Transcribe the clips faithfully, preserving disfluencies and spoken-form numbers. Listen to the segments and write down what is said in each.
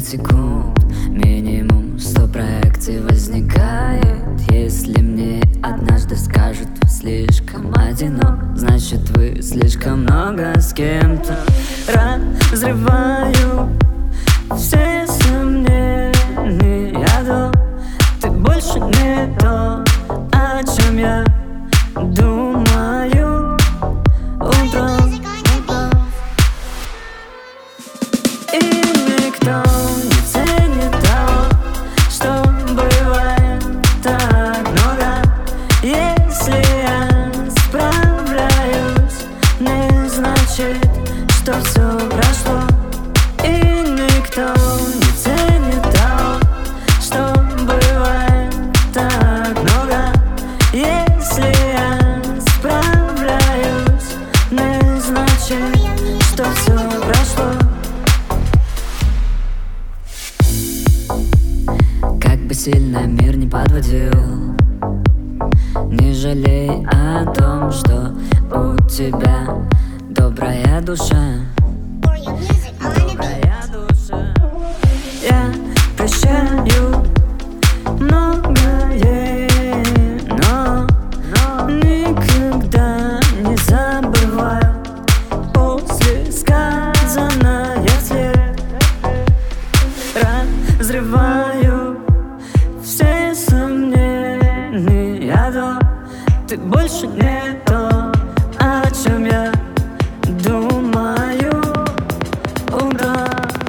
пятьдесят секунд, минимум сто проекций возникает. Если мне однажды скажут: вы слишком одинок, значит вы слишком много с кем-то. Разрываю все сомнения до ты больше не то, о чем я думаю утром. И никто не ценит того, что бывает так много. Если я справляюсь, не значит, что все прошло. И никто не ценит того, что бывает так много. Если я справляюсь, не значит, что все прошло. Как бы сильно мир не подводил, не жалей о том, что у тебя добрая душа. Добрая душа. Я прощаю многое, но, но никогда не забываю после сказанное вслед. Разрываю все сомнения до ты больше не то, о чем я думаю утром.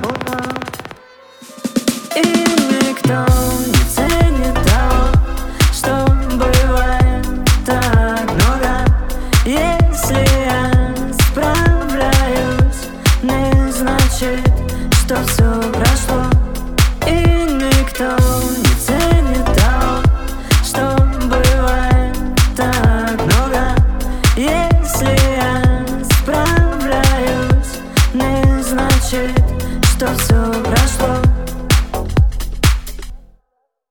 И никто не ценит того, что бывает так много. Если я справляюсь, не значит, что все